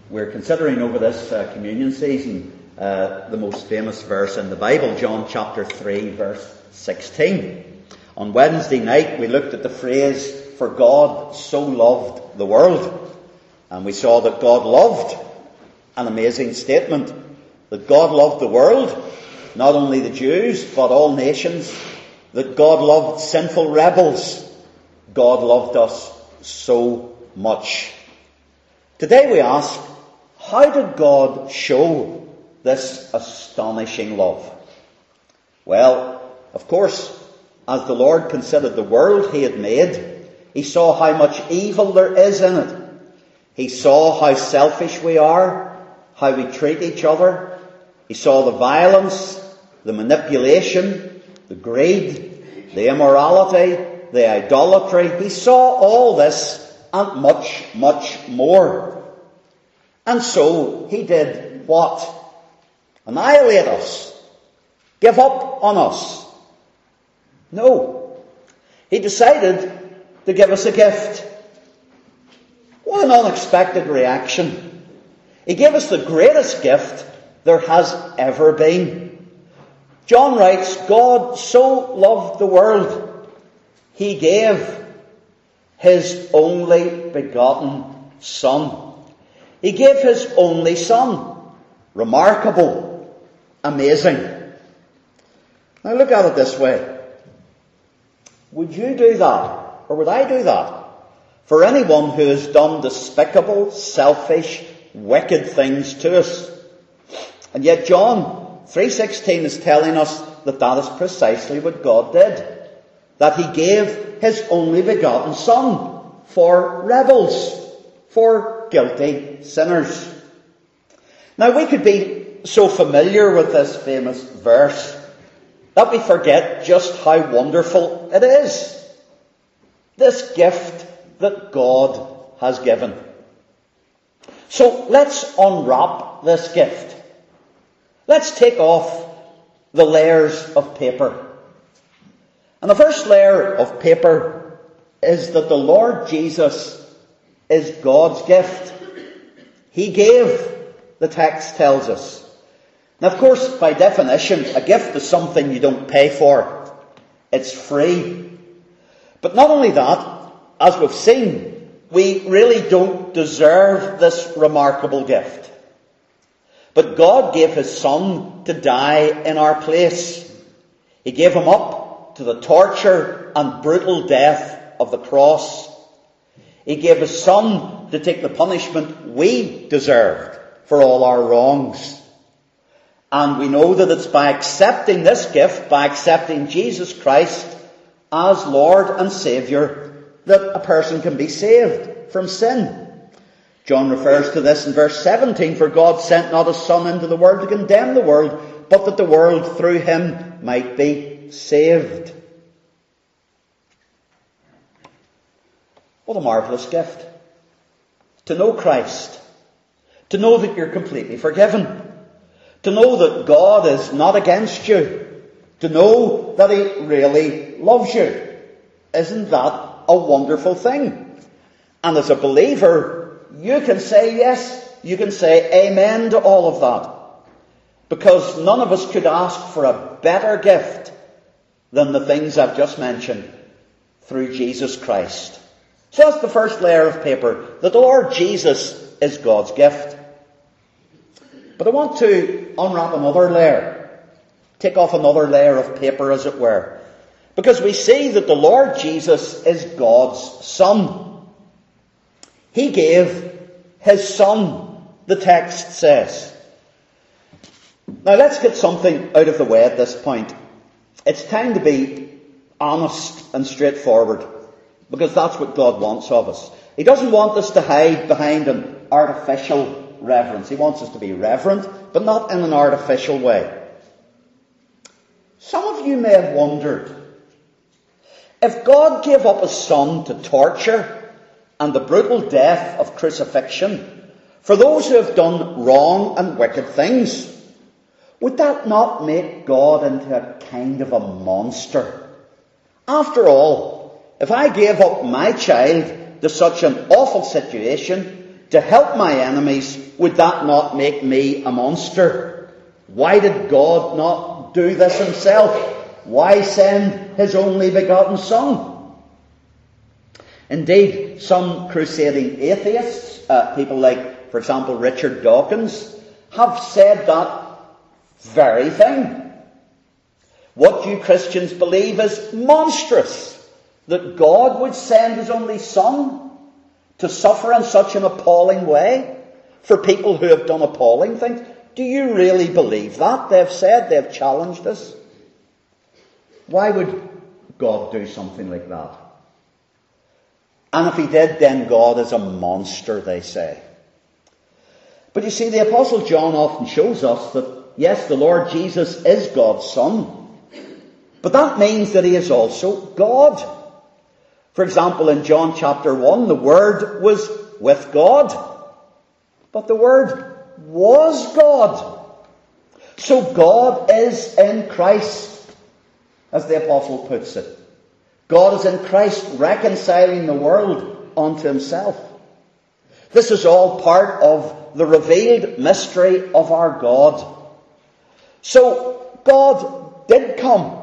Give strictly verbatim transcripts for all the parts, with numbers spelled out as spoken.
We're considering over this uh, communion season uh, the most famous verse in the Bible, John chapter three, verse sixteen. On Wednesday night we looked at the phrase, "For God so loved the world." And we saw that God loved, an amazing statement, that God loved the world, not only the Jews, but all nations, that God loved sinful rebels. God loved us so much. Today we ask, how did God show this astonishing love? Well, of course, as the Lord considered the world he had made, he saw how much evil there is in it. He saw how selfish we are, how we treat each other. He saw the violence, the manipulation, the greed, the immorality, the idolatry. He saw all this and much, much more. And so he did what? Annihilate us. Give up on us. No. He decided to give us a gift. What an unexpected reaction. He gave us the greatest gift there has ever been. John writes, God so loved the world, he gave his only begotten Son. He gave his only Son. Remarkable. Amazing. Now look at it this way. Would you do that? Or would I do that? For anyone who has done despicable, selfish, wicked things to us. And yet John three sixteen is telling us that that is precisely what God did. That he gave his only begotten Son for rebels, for guilty sinners. Now we could be so familiar with this famous verse that we forget just how wonderful it is. This gift that God has given. So let's unwrap this gift. Let's take off the layers of paper. And the first layer of paper is that the Lord Jesus is God's gift. He gave, the text tells us. Now, of course, by definition, a gift is something you don't pay for. It's free. But not only that, as we've seen, we really don't deserve this remarkable gift. But God gave his Son to die in our place. He gave him up to the torture and brutal death of the cross. He gave his Son to take the punishment we deserved for all our wrongs. And we know that it's by accepting this gift, by accepting Jesus Christ as Lord and Saviour, that a person can be saved from sin. John refers to this in verse seventeen, for God sent not his Son into the world to condemn the world, but that the world through him might be saved. What a marvellous gift. To know Christ. To know that you're completely forgiven. To know that God is not against you. To know that he really loves you. Isn't that a wonderful thing? And as a believer, you can say yes. You can say amen to all of that. Because none of us could ask for a better gift than the things I've just mentioned through Jesus Christ. So that's the first layer of paper, that the Lord Jesus is God's gift. But I want to unwrap another layer. Take off another layer of paper, as it were. Because we see that the Lord Jesus is God's Son. He gave his Son, the text says. Now let's get something out of the way at this point. It's time to be honest and straightforward. Because that's what God wants of us. He doesn't want us to hide behind an artificial reverence. He wants us to be reverent, but not in an artificial way. Some of you may have wondered, if God gave up his Son to torture and the brutal death of crucifixion for those who have done wrong and wicked things, would that not make God into a kind of a monster? After all, if I gave up my child to such an awful situation, to help my enemies, would that not make me a monster? Why did God not do this himself? Why send his only begotten Son? Indeed, some crusading atheists, uh, people like, for example, Richard Dawkins, have said that very thing. What you Christians believe is monstrous, that God would send his only Son to suffer in such an appalling way for people who have done appalling things. Do you really believe that? They've said, they've challenged us. Why would God do something like that? And if he did, then God is a monster, they say. But you see, the Apostle John often shows us that, yes, the Lord Jesus is God's Son, but that means that he is also God. For example, in John chapter one, the Word was with God, but the Word was God. So God is in Christ, as the Apostle puts it. God is in Christ reconciling the world unto himself. This is all part of the revealed mystery of our God. So God did come.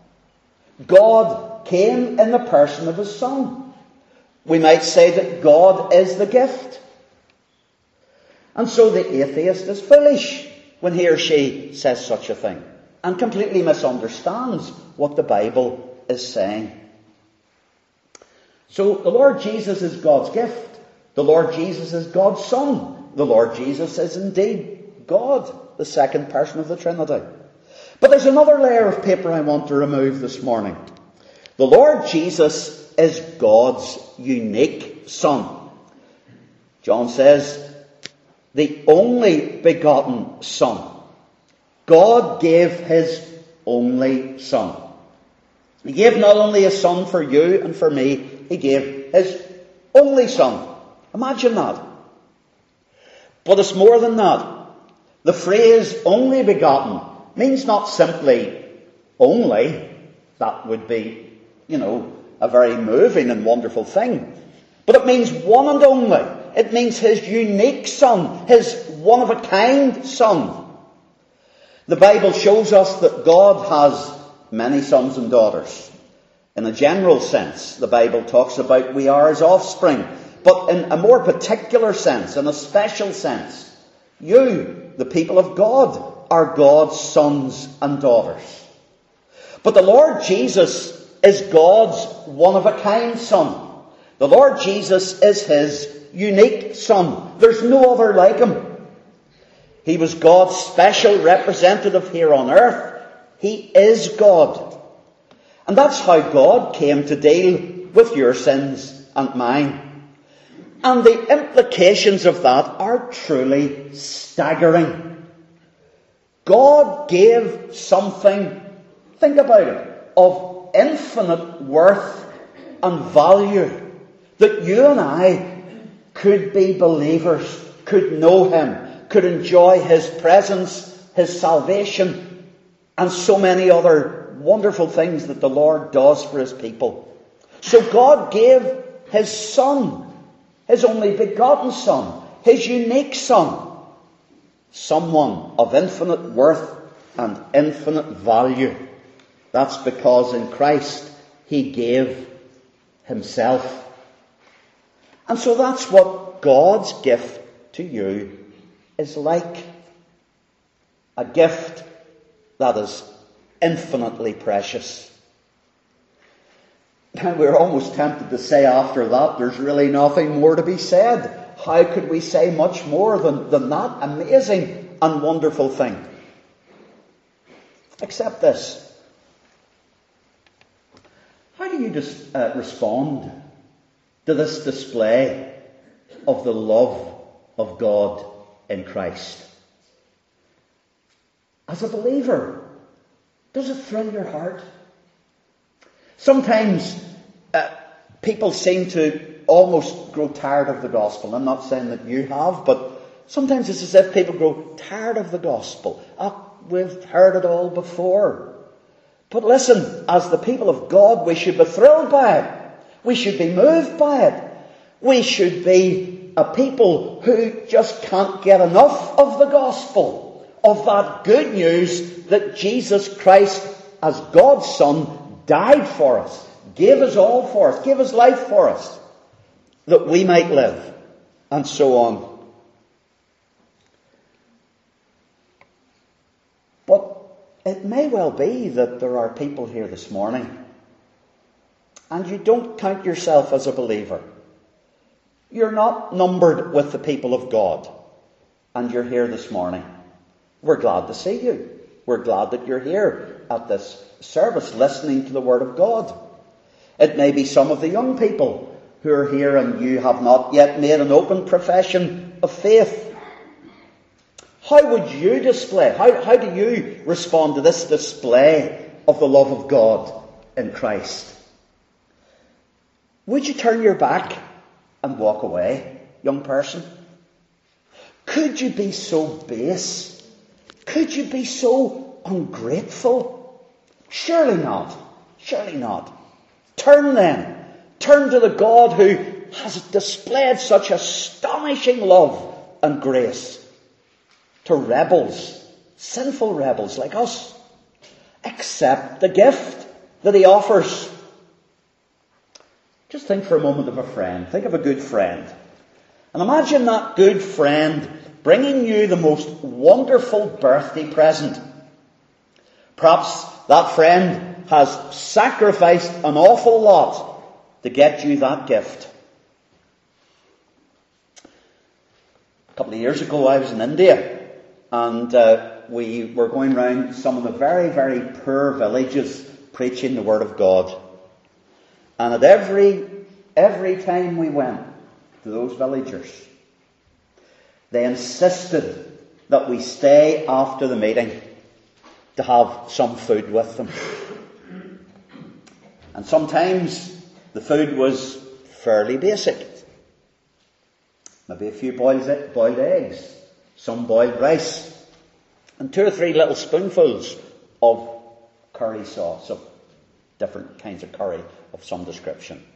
God came in the person of his Son. We might say that God is the gift. And so the atheist is foolish when he or she says such a thing and completely misunderstands what the Bible is saying. So the Lord Jesus is God's gift. The Lord Jesus is God's Son. The Lord Jesus is indeed God, the second person of the Trinity. But there's another layer of paper I want to remove this morning. The Lord Jesus is God's unique Son. John says, the only begotten Son. God gave his only Son. He gave not only a Son for you and for me, he gave his only Son. Imagine that. But it's more than that. The phrase only begotten means not simply only. That would be, you know, a very moving and wonderful thing. But it means one and only. It means his unique Son, his one-of-a-kind Son. The Bible shows us that God has many sons and daughters. In a general sense, the Bible talks about we are his offspring. But in a more particular sense, in a special sense, you, the people of God, are God's sons and daughters. But the Lord Jesus is God's one-of-a-kind Son. The Lord Jesus is his unique Son. There's no other like him. He was God's special representative here on earth. He is God. And that's how God came to deal with your sins and mine. And the implications of that are truly staggering. God gave something, think about it, of infinite worth and value, that you and I could be believers, could know him, could enjoy his presence, his salvation, and so many other wonderful things that the Lord does for his people. So God gave his Son, his only begotten Son, his unique Son, someone of infinite worth and infinite value. That's because in Christ he gave himself. And so that's what God's gift to you is like. A gift that is infinitely precious. And we're almost tempted to say after that, there's really nothing more to be said. How could we say much more than, than that amazing and wonderful thing? Except this. How do you just, uh, respond to this display of the love of God in Christ? As a believer, does it thrill your heart? Sometimes uh, people seem to almost grow tired of the gospel. I'm not saying that you have, but sometimes it's as if people grow tired of the gospel. Oh, we've heard it all before. But listen, as the people of God, we should be thrilled by it. We should be moved by it. We should be a people who just can't get enough of the gospel, of that good news that Jesus Christ, as God's Son, died for us, gave us all for us, gave his life for us, that we might live, and so on. But it may well be that there are people here this morning, and you don't count yourself as a believer. You're not numbered with the people of God, and you're here this morning. We're glad to see you. We're glad that you're here at this service, listening to the Word of God. It may be some of the young people who are here and you have not yet made an open profession of faith. How would you display, how, how do you respond to this display of the love of God in Christ? Would you turn your back and walk away, young person? Could you be so base? Could you be so ungrateful? Surely not. Surely not. Turn then. Turn to the God who has displayed such astonishing love and grace to rebels, sinful rebels like us. Accept the gift that he offers. Just think for a moment of a friend. Think of a good friend. And imagine that good friend bringing you the most wonderful birthday present. Perhaps that friend has sacrificed an awful lot to get you that gift. A couple of years ago I was in India, and uh, we were going around some of the very, very poor villages preaching the Word of God. And at every, every time we went to those villagers, they insisted that we stay after the meeting to have some food with them. And sometimes the food was fairly basic. Maybe a few boiled, boiled eggs, some boiled rice, and two or three little spoonfuls of curry sauce, of different kinds of curry of some description.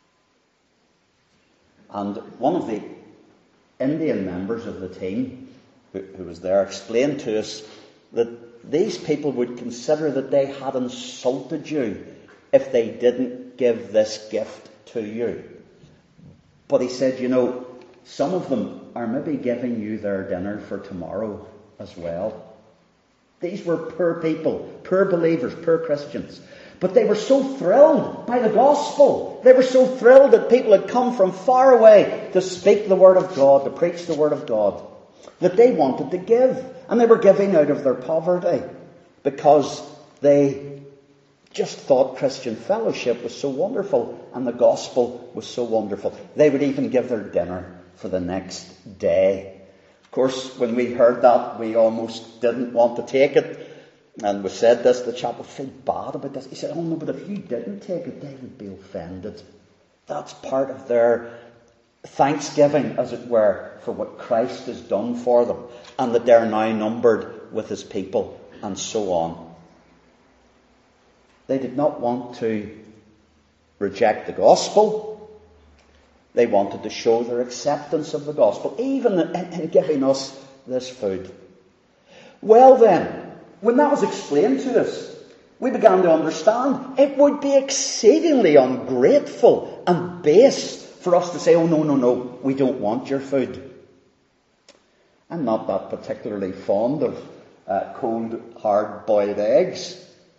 And one of the Indian members of the team who, who was there explained to us that these people would consider that they had insulted you if they didn't give this gift to you. But he said, you know, some of them are maybe giving you their dinner for tomorrow as well. These were poor people, poor believers, poor Christians. But they were so thrilled by the gospel. They were so thrilled that people had come from far away to speak the Word of God, to preach the Word of God, that they wanted to give. And they were giving out of their poverty because they just thought Christian fellowship was so wonderful and the gospel was so wonderful. They would even give their dinner for the next day. Of course, when we heard that, we almost didn't want to take it. And we said this, the chap would feel bad about this. He said, oh no, but if you didn't take it, they would be offended. That's part of their thanksgiving, as it were, for what Christ has done for them, and that they're now numbered with his people, and so on. They did not want to reject the gospel. They wanted to show their acceptance of the gospel, even in, in giving us this food. Well then, when that was explained to us, we began to understand it would be exceedingly ungrateful and base for us to say, oh no, no, no, we don't want your food. I'm not that particularly fond of uh, cold, hard boiled eggs.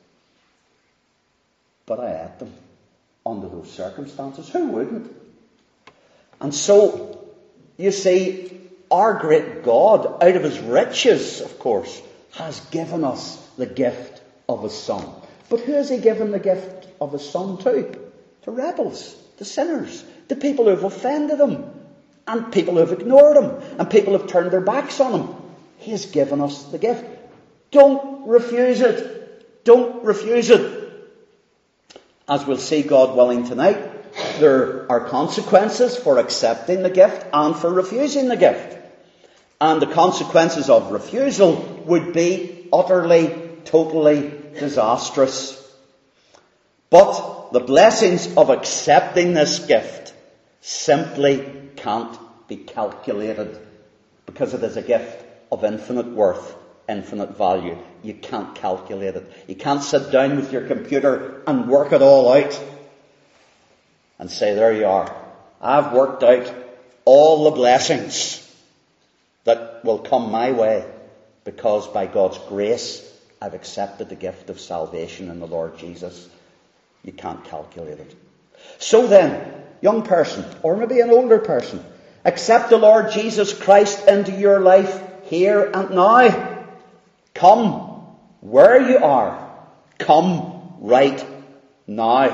But I ate them under those circumstances. Who wouldn't? And so, you see, our great God, out of his riches, of course, has given us the gift of his Son. But who has he given the gift of his Son to? To rebels, to sinners, to people who have offended him, and people who have ignored him, and people who have turned their backs on him. He has given us the gift. Don't refuse it. Don't refuse it. As we'll see, God willing, tonight, there are consequences for accepting the gift and for refusing the gift. And the consequences of refusal would be utterly, totally disastrous. But the blessings of accepting this gift simply can't be calculated, because it is a gift of infinite worth, infinite value. You can't calculate it. You can't sit down with your computer and work it all out and say, there you are. I've worked out all the blessings that will come my way because by God's grace I've accepted the gift of salvation in the Lord Jesus. You can't calculate it. So then, young person, or maybe an older person, accept the Lord Jesus Christ into your life here and now. Come where you are. Come right now.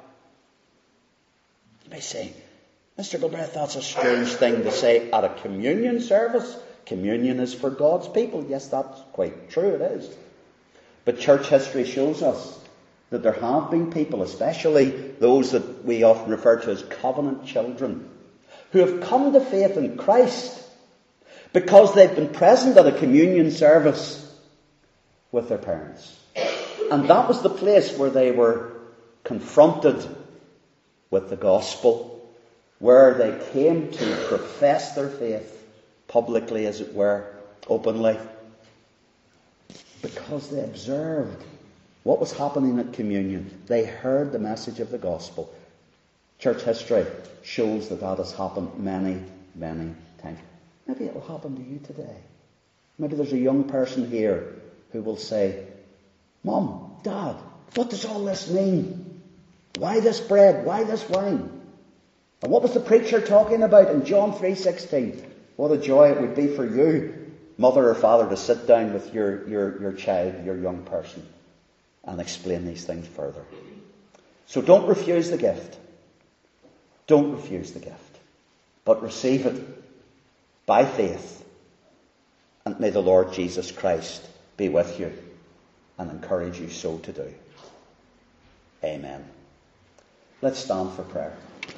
You may say, Mister Gilbreth, that's a strange thing to say at a communion service. Communion is for God's people. Yes, that's quite true, it is. But church history shows us that there have been people, especially those that we often refer to as covenant children, who have come to faith in Christ because they've been present at a communion service with their parents. And that was the place where they were confronted with the gospel, where they came to profess their faith publicly, as it were, openly, because they observed what was happening at communion. They heard the message of the gospel. Church history shows that that has happened many, many times. Maybe it will happen to you today. Maybe there's a young person here who will say, Mom, Dad, what does all this mean? Why this bread? Why this wine? And what was the preacher talking about in John three sixteen? What a joy it would be for you, mother or father, to sit down with your, your, your child, your young person, and explain these things further. So don't refuse the gift. Don't refuse the gift, but receive it by faith. And may the Lord Jesus Christ be with you and encourage you so to do. Amen. Let's stand for prayer.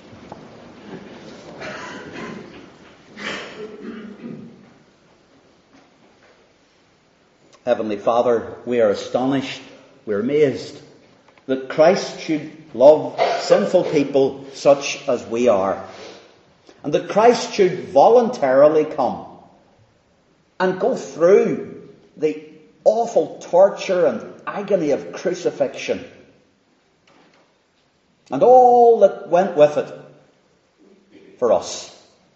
Heavenly Father, we are astonished, we're amazed that Christ should love sinful people such as we are, and that Christ should voluntarily come and go through the awful torture and agony of crucifixion and all that went with it for us.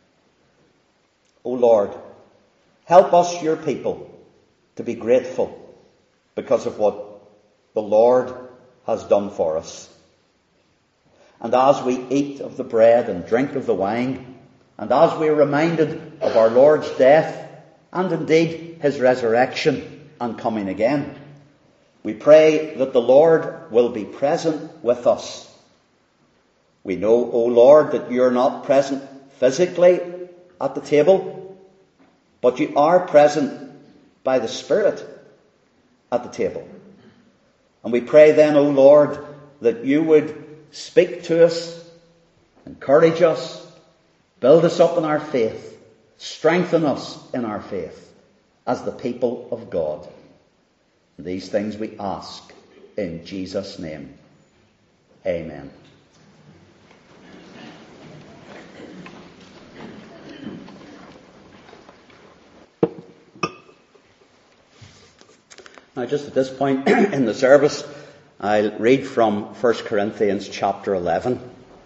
O Lord, help us, your people, to be grateful because of what the Lord has done for us. And as we eat of the bread and drink of the wine, and as we are reminded of our Lord's death and indeed his resurrection and coming again, we pray that the Lord will be present with us. We know, O Lord, that you're not present physically at the table, but you are present by the Spirit at the table. And we pray then, O Lord, that you would speak to us, encourage us, build us up in our faith, strengthen us in our faith as the people of God. These things we ask in Jesus' name. Amen. Now, just at this point in the service, I'll read from First Corinthians chapter eleven.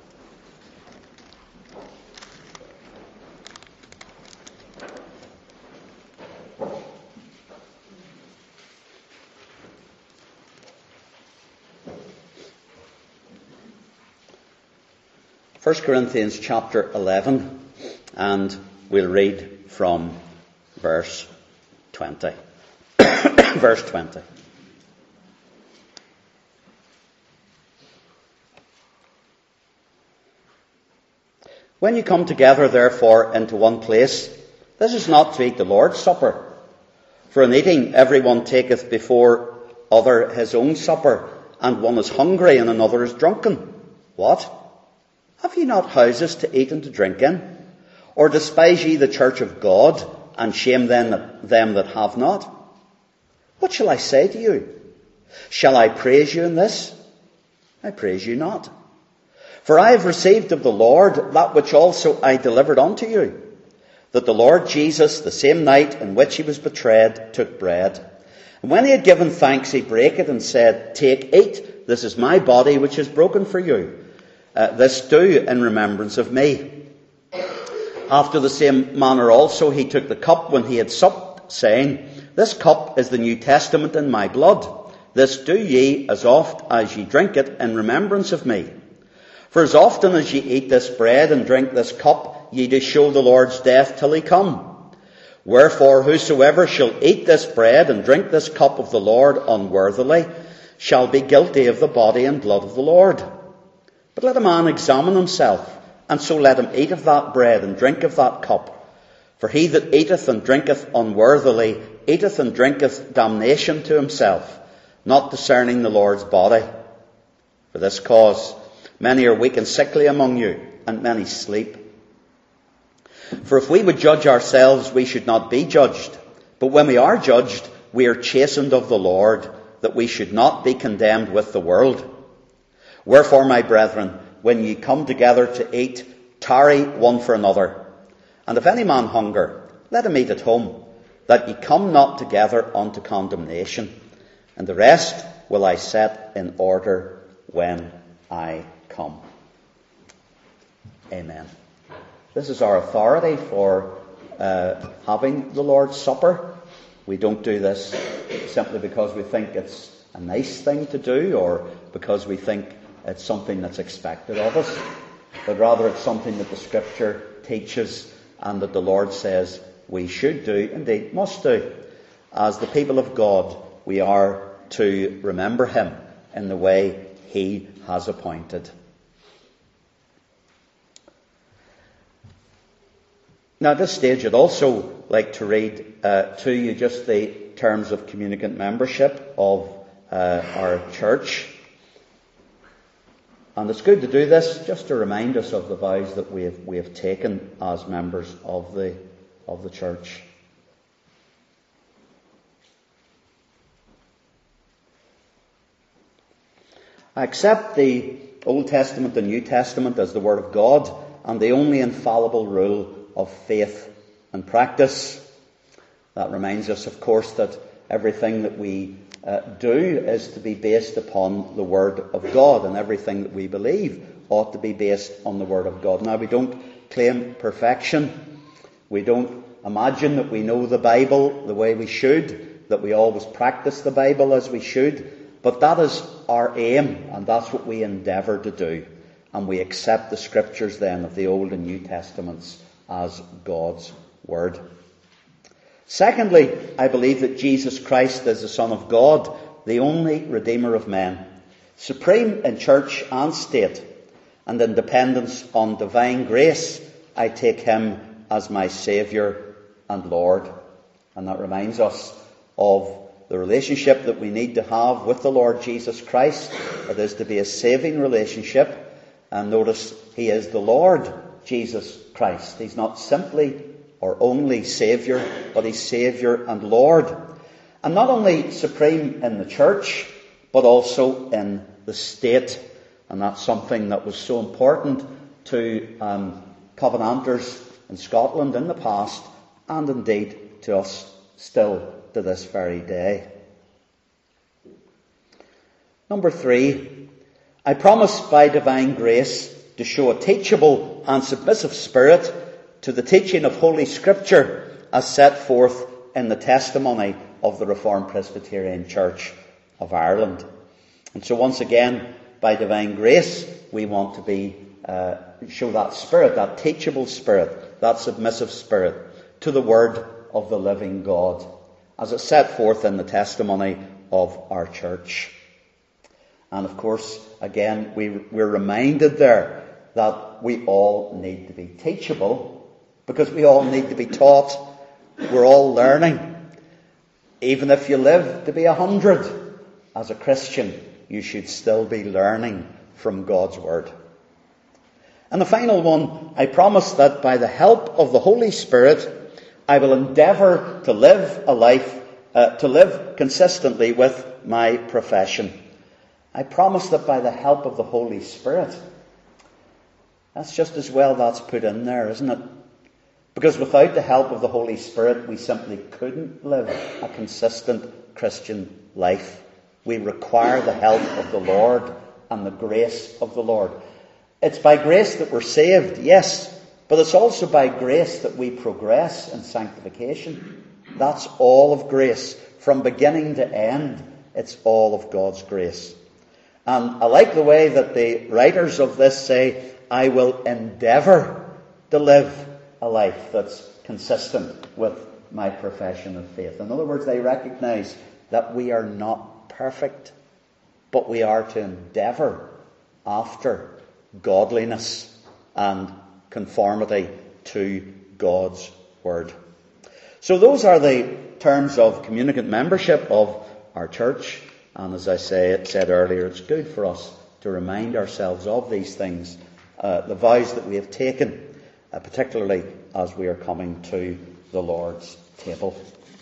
First Corinthians chapter eleven, and we'll read from verse twenty. Verse twenty. When you come together, therefore, into one place, this is not to eat the Lord's Supper. For in eating, everyone taketh before other his own supper, and one is hungry and another is drunken. What? Have ye not houses to eat and to drink in? Or despise ye the church of God, and shame them that, them that have not? What shall I say to you? Shall I praise you in this? I praise you not. For I have received of the Lord that which also I delivered unto you, that the Lord Jesus, the same night in which he was betrayed, took bread. And when he had given thanks, he brake it and said, "Take, eat, this is my body which is broken for you. Uh, this do in remembrance of me." After the same manner also he took the cup when he had supped, saying, "This cup is the New Testament in my blood. This do ye as oft as ye drink it in remembrance of me. For as often as ye eat this bread and drink this cup, ye do show the Lord's death till he come. Wherefore whosoever shall eat this bread and drink this cup of the Lord unworthily shall be guilty of the body and blood of the Lord. But let a man examine himself, and so let him eat of that bread and drink of that cup. For he that eateth and drinketh unworthily eateth and drinketh damnation to himself, not discerning the Lord's body. For this cause many are weak and sickly among you, and many sleep. For if we would judge ourselves, we should not be judged. But when we are judged, we are chastened of the Lord, that we should not be condemned with the world. Wherefore, my brethren, when ye come together to eat, tarry one for another. And if any man hunger, let him eat at home, that ye come not together unto condemnation. And the rest will I set in order when I come." Amen. This is our authority for uh, having the Lord's Supper. We don't do this simply because we think it's a nice thing to do, or because we think it's something that's expected of us, but rather it's something that the Scripture teaches and that the Lord says we should do, indeed must do. As the people of God, we are to remember him in the way he has appointed. Now at this stage I'd also like to read uh, to you just the terms of communicant membership of uh, our church. And it's good to do this just to remind us of the vows that we have, we have taken as members of the, of the church. I accept the Old Testament and New Testament as the Word of God and the only infallible rule of faith and practice. That reminds us, of course, that everything that we uh, do is to be based upon the Word of God, and everything that we believe ought to be based on the Word of God. Now, we don't claim perfection. We don't imagine that we know the Bible the way we should, that we always practice the Bible as we should. But that is our aim, and that's what we endeavour to do. And we accept the Scriptures then of the Old and New Testaments as God's Word. Secondly, I believe that Jesus Christ is the Son of God, the only Redeemer of men, supreme in church and state, and in dependence on divine grace. I take him as my Saviour and Lord. And that reminds us of the relationship that we need to have with the Lord Jesus Christ. It is to be a saving relationship. And notice, he is the Lord Jesus Christ. He's not simply or only Saviour, but he's Saviour and Lord. And not only supreme in the church, but also in the state. And that's something that was so important to um, Covenanters in Scotland in the past, and indeed to us still to this very day. Number three, I promise by divine grace to show a teachable and submissive spirit to the teaching of Holy Scripture as set forth in the testimony of the Reformed Presbyterian Church of Ireland. And so once again, by divine grace, we want to be uh, show that spirit, that teachable spirit, that submissive spirit to the Word of the living God, as it's set forth in the testimony of our church. And of course, again, we, we're reminded there that we all need to be teachable, because we all need to be taught. We're all learning. Even if you live to be a hundred, as a Christian, you should still be learning from God's Word. And the final one, I promise that by the help of the Holy Spirit, I will endeavour to live a life, uh, to live consistently with my profession. I promise that by the help of the Holy Spirit. That's just as well that's put in there, isn't it? Because without the help of the Holy Spirit, we simply couldn't live a consistent Christian life. We require the help of the Lord and the grace of the Lord. It's by grace that we're saved, yes, but it's also by grace that we progress in sanctification. That's all of grace. From beginning to end, it's all of God's grace. And I like the way that the writers of this say, I will endeavour to live a life that's consistent with my profession of faith. In other words, they recognise that we are not perfect, but we are to endeavour after godliness and conformity to God's Word. So those are the terms of communicant membership of our church. And as I say, said earlier, it's good for us to remind ourselves of these things, uh, the vows that we have taken, uh, particularly as we are coming to the Lord's table.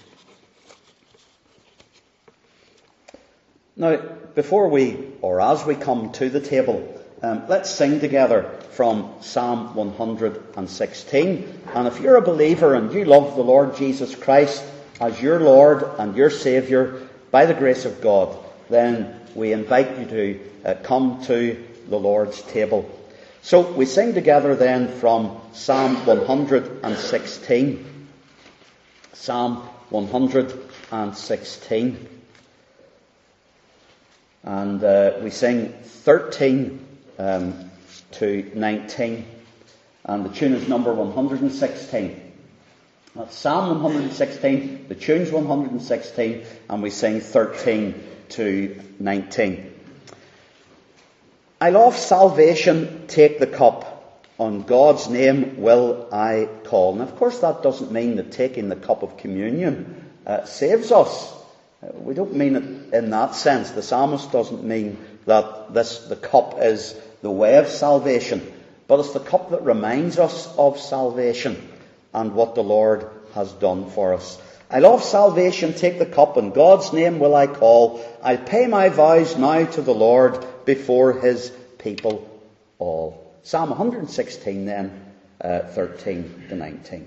Now, before we, or as we come to the table, um, let's sing together from Psalm one hundred sixteen. And if you're a believer and you love the Lord Jesus Christ as your Lord and your Saviour, by the grace of God, then we invite you to uh, come to the Lord's table. So we sing together then from Psalm one hundred sixteen. Psalm one hundred sixteen. And uh, we sing thirteen um, to nineteen. And the tune is number one hundred sixteen. That's Psalm one hundred sixteen, the tune's one hundred sixteen, and we sing thirteen to nineteen. I love salvation, take the cup, on God's name will I call. And of course that doesn't mean that taking the cup of communion uh, saves us. Uh, we don't mean it in that sense. The psalmist doesn't mean that this the cup is the way of salvation, but it's the cup that reminds us of salvation and what the Lord has done for us. I love salvation, take the cup, in God's name will I call. I'll pay my vows now to the Lord before his people all. Psalm one hundred sixteen then, uh, thirteen to nineteen.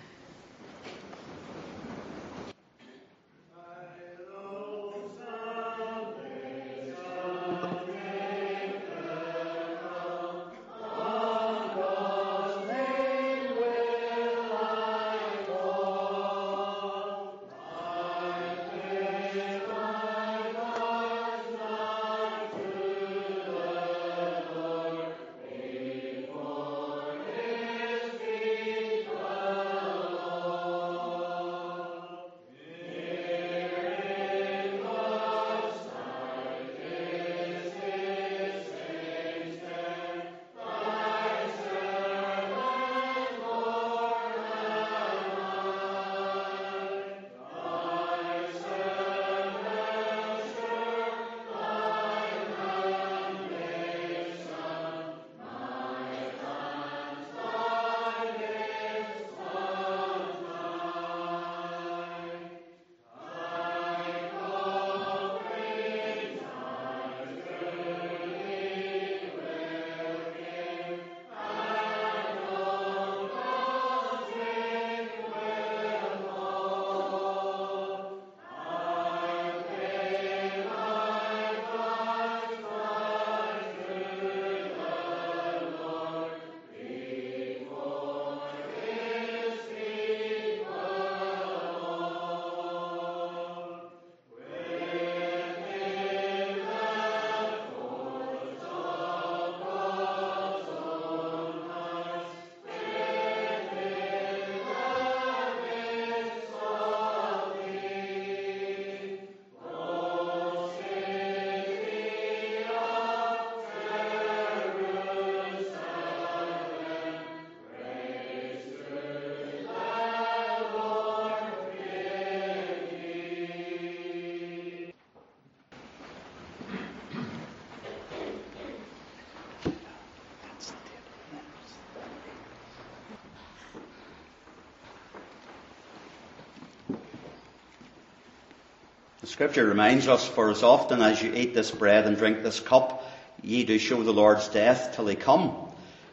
The Scripture reminds us, for as often as you eat this bread and drink this cup, ye do show the Lord's death till he come.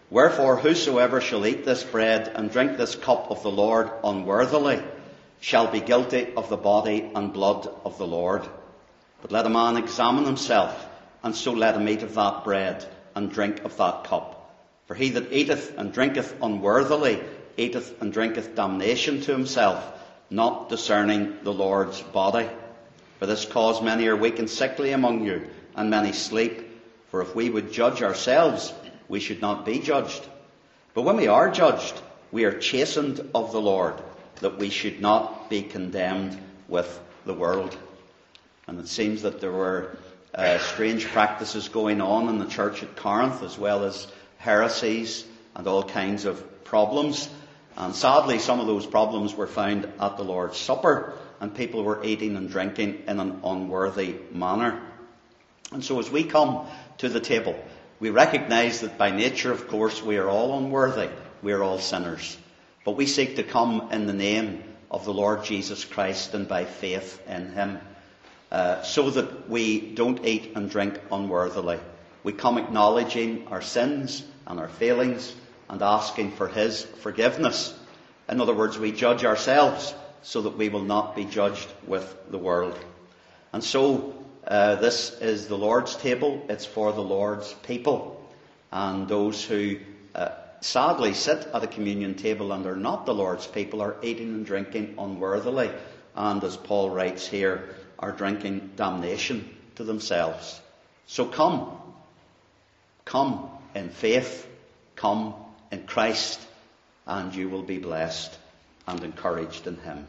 Wherefore whosoever shall eat this bread and drink this cup of the Lord unworthily shall be guilty of the body and blood of the Lord. But let a man examine himself, and so let him eat of that bread and drink of that cup. For he that eateth and drinketh unworthily eateth and drinketh damnation to himself, not discerning the Lord's body. For this cause many are weak and sickly among you, and many sleep. For if we would judge ourselves, we should not be judged. But when we are judged, we are chastened of the Lord, that we should not be condemned with the world. And it seems that there were uh, strange practices going on in the church at Corinth, as well as heresies and all kinds of problems. And sadly, some of those problems were found at the Lord's Supper, and people were eating and drinking in an unworthy manner. And so as we come to the table, we recognise that by nature, of course, we are all unworthy. We are all sinners. But we seek to come in the name of the Lord Jesus Christ and by faith in him, uh, so that we don't eat and drink unworthily. We come acknowledging our sins and our failings and asking for his forgiveness. In other words, we judge ourselves so that we will not be judged with the world. And so uh, this is the Lord's table. It's for the Lord's people. And those who uh, sadly sit at a communion table and are not the Lord's people are eating and drinking unworthily. And as Paul writes here, are drinking damnation to themselves. So come. Come in faith. Come in Christ, and you will be blessed and encouraged in him.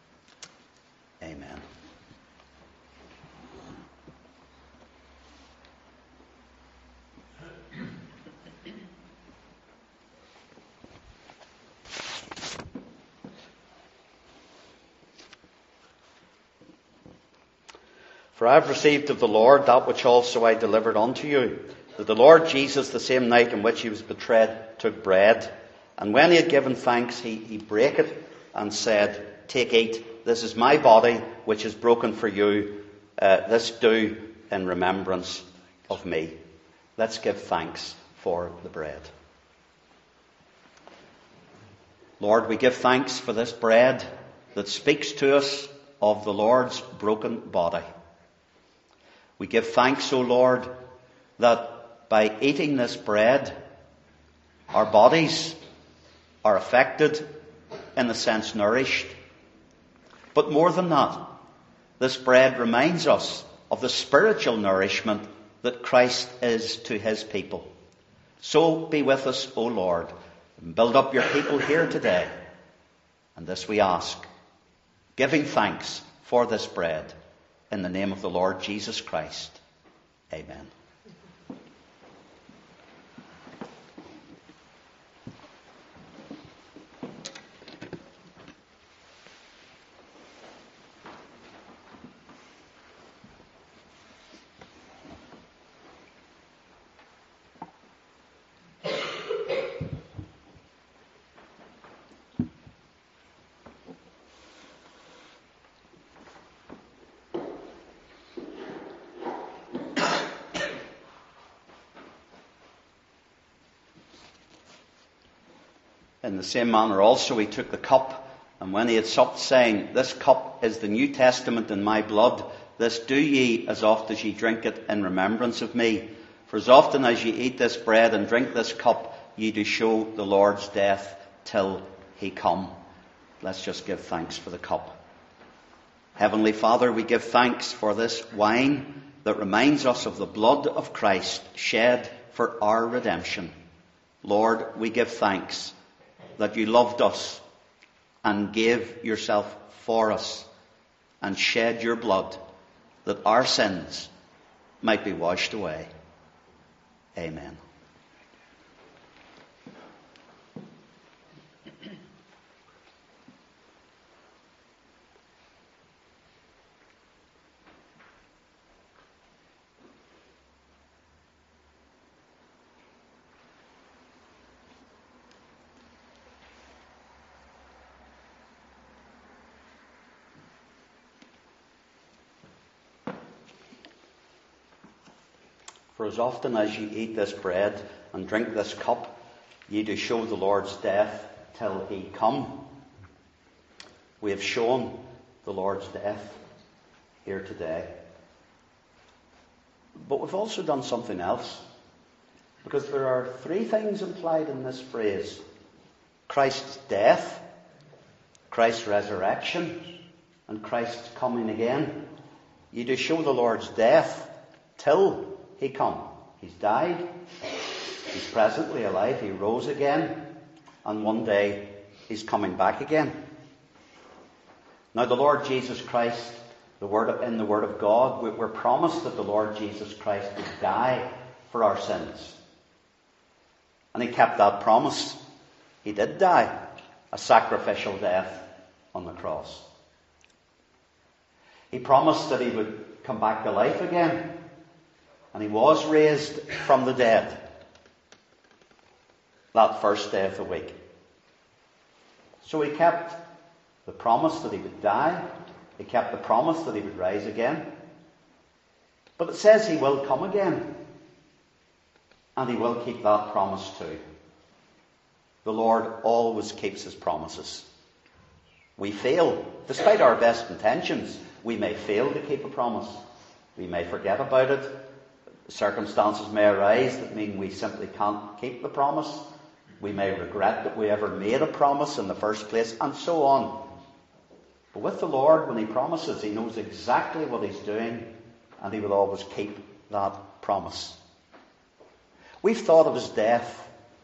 Amen. For I have received of the Lord that which also I delivered unto you, that the Lord Jesus, the same night in which he was betrayed, took bread, and when he had given thanks, he, he brake it and said, Take, eat, this is my body, which is broken for you. Uh, this do in remembrance of me. Let's give thanks for the bread. Lord, we give thanks for this bread that speaks to us of the Lord's broken body. We give thanks, O Lord, that by eating this bread, our bodies are affected, in a sense nourished. But more than that, this bread reminds us of the spiritual nourishment that Christ is to his people. So be with us, O Lord, and build up your people here today. And this we ask, giving thanks for this bread, in the name of the Lord Jesus Christ. Amen. In the same manner also he took the cup, and when he had supped, saying, This cup is the New Testament in my blood. This do ye as oft as ye drink it in remembrance of me. For as often as ye eat this bread and drink this cup, ye do show the Lord's death till he come. Let's just give thanks for the cup. Heavenly Father, we give thanks for this wine that reminds us of the blood of Christ shed for our redemption. Lord, we give thanks that you loved us and gave yourself for us and shed your blood that our sins might be washed away. Amen. For as often as ye eat this bread and drink this cup, ye do show the Lord's death till he come. We have shown the Lord's death here today. But we've also done something else. Because there are three things implied in this phrase. Christ's death, Christ's resurrection, and Christ's coming again. Ye do show the Lord's death till he come. He's died. He's presently alive. He rose again. And one day he's coming back again. Now the Lord Jesus Christ, the word of, in the Word of God, we're promised that the Lord Jesus Christ would die for our sins. And he kept that promise. He did die a sacrificial death on the cross. He promised that he would come back to life again. And he was raised from the dead that first day of the week. So he kept the promise that he would die. He kept the promise that he would rise again. But it says he will come again. And he will keep that promise too. The Lord always keeps his promises. We fail. Despite our best intentions, we may fail to keep a promise. We may forget about it. Circumstances may arise that mean we simply can't keep the promise. We may regret that we ever made a promise in the first place, and so on. But with the Lord, when he promises, he knows exactly what he's doing, and he will always keep that promise. We've thought of his death.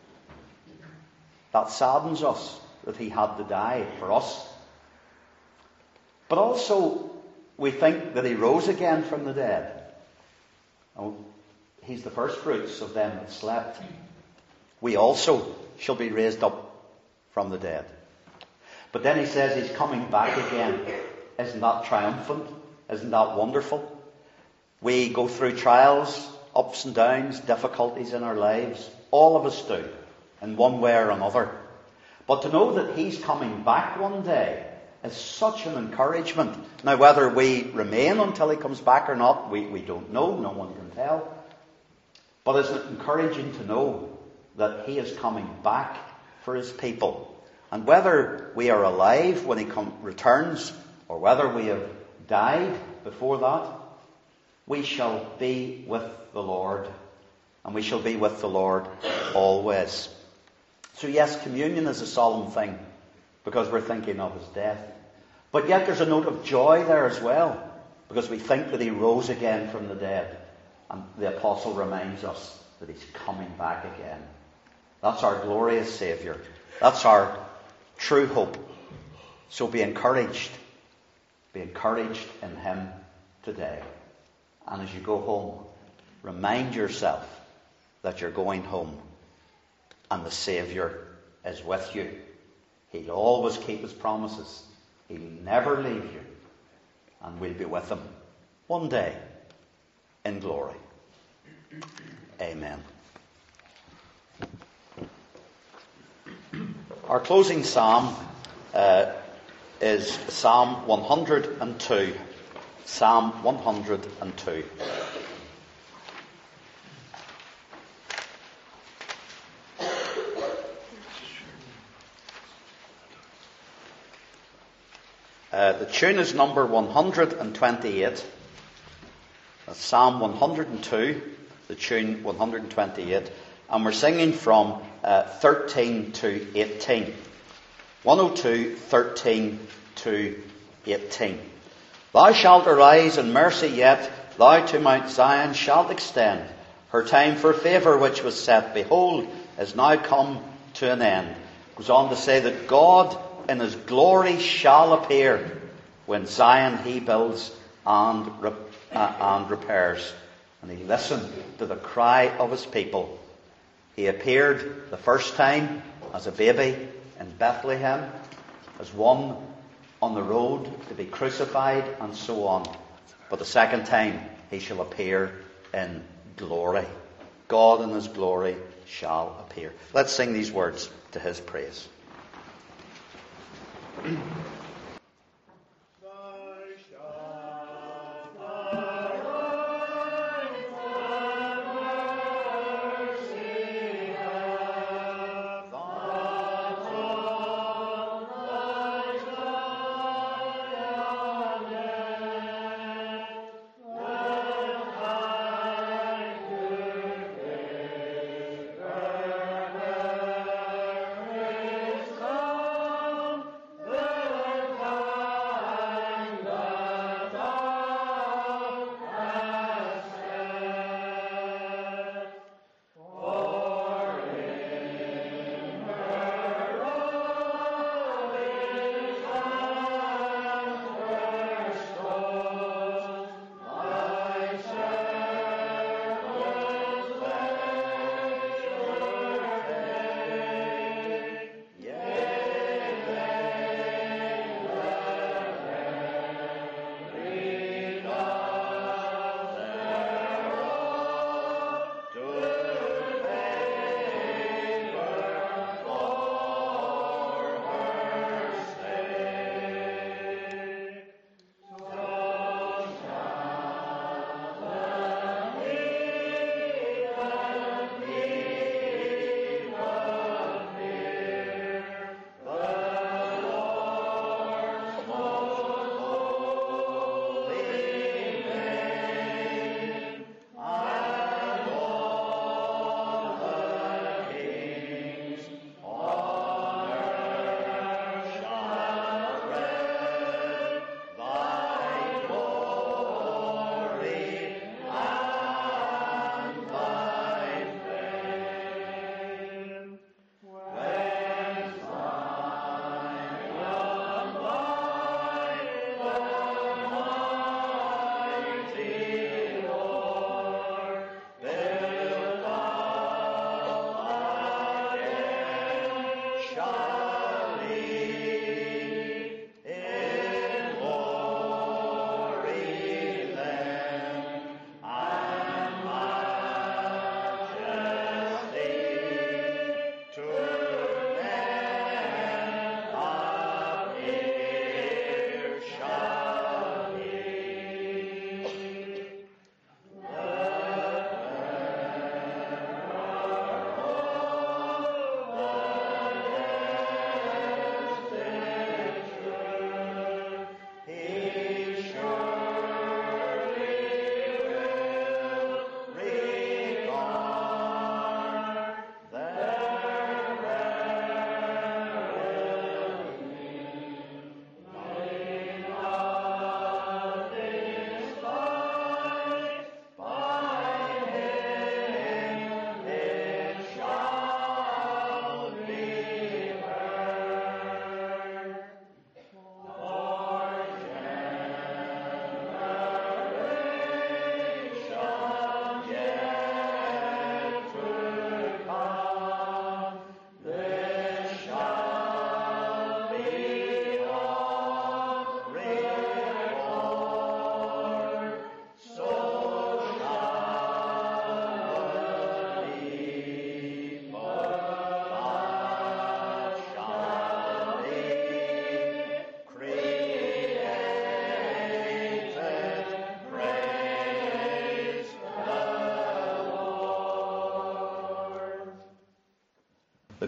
That saddens us, that he had to die for us. But also, we think that he rose again from the dead. Oh, he's the first fruits of them that slept. We also shall be raised up from the dead. But then he says he's coming back again. Isn't that triumphant? Isn't that wonderful? We go through trials, ups and downs, difficulties in our lives. All of us do, in one way or another. But to know that he's coming back one day is such an encouragement. Now, whether we remain until he comes back or not, we, we don't know. No one can tell. But it's encouraging to know that he is coming back for his people. And whether we are alive when he come, returns, or whether we have died before that, we shall be with the Lord. And we shall be with the Lord always. So yes, communion is a solemn thing, because we're thinking of his death. But yet there's a note of joy there as well, because we think that he rose again from the dead. And the apostle reminds us that he's coming back again. That's our glorious Saviour. That's our true hope. So be encouraged. Be encouraged in him today. And as you go home, remind yourself that you're going home and the Saviour is with you. He'll always keep his promises. He'll never leave you. And we'll be with him one day in glory. Amen. Our closing psalm uh, is Psalm one hundred two. Psalm one hundred two. Uh, the tune is number one hundred twenty-eight. That's Psalm one hundred two, the tune one hundred twenty-eight. And we're singing from uh, thirteen to eighteen. one oh two, thirteen to eighteen. Thou shalt arise in mercy yet, thou to Mount Zion shalt extend. Her time for favour which was set, behold, is now come to an end. Goes on to say that God in his glory shall appear when Zion he builds and, uh, and repairs. And he listened to the cry of his people. He appeared the first time as a baby in Bethlehem, as one on the road to be crucified, and so on. But the second time he shall appear in glory. God in his glory shall appear. Let's sing these words to his praise.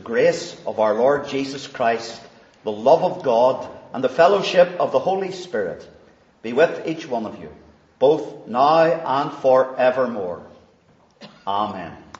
grace of our Lord Jesus Christ, the love of God, and the fellowship of the Holy Spirit be with each one of you, both now and forevermore. Amen.